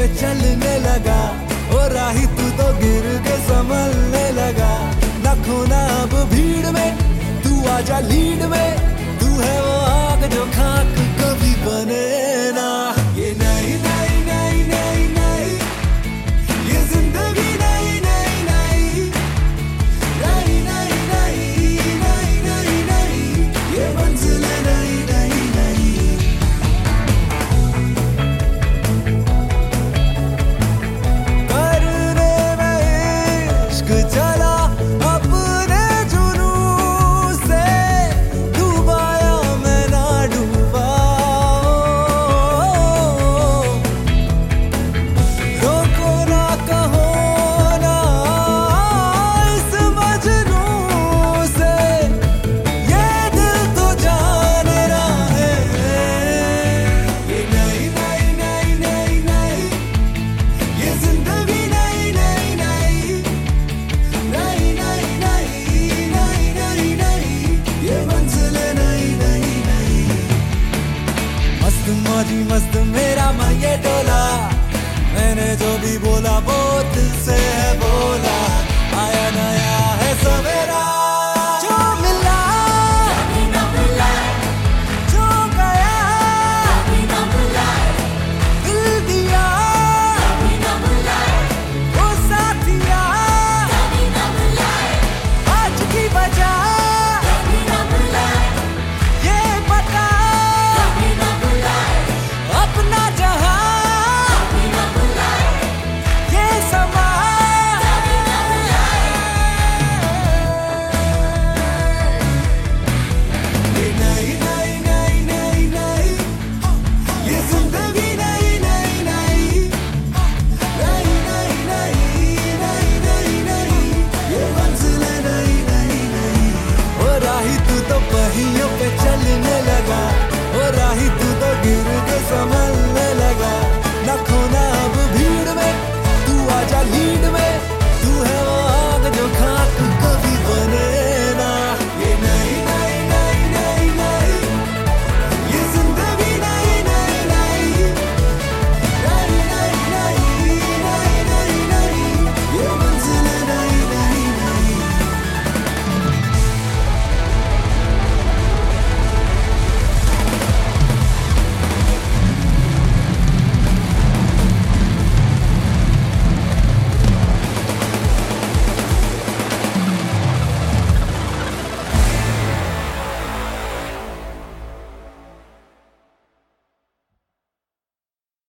पे चलने लगा, ओ राही तू तो गिर के संभलने लगा। ना खोना अब भीड़ में, तू आजा लीड में, तू है वो आग जो खाक कभी बने ना। ये नहीं नहीं नहीं नहीं नहीं, ये जिंदगी नहीं नहीं नहीं नहीं नहीं नहीं नहीं नहीं नहीं, ये मंजिल नहीं नहीं नहीं। करने में इश्क चला अपने जुनून से, डूबाया मैं ना डूबा। रोको ना कहो ना इस मजनू से, ये दिल तो जान रहा है। ये नहीं नहीं नहीं नहीं नहीं, ये जिंदगी नहीं नहीं नहीं नहीं नहीं नहीं नहीं नहीं नहीं, ये मंजिल नहीं नहीं नहीं। मस्त मौजी मस्त मेरा मन ये डोला, मैंने जो भी बोला वो दिल से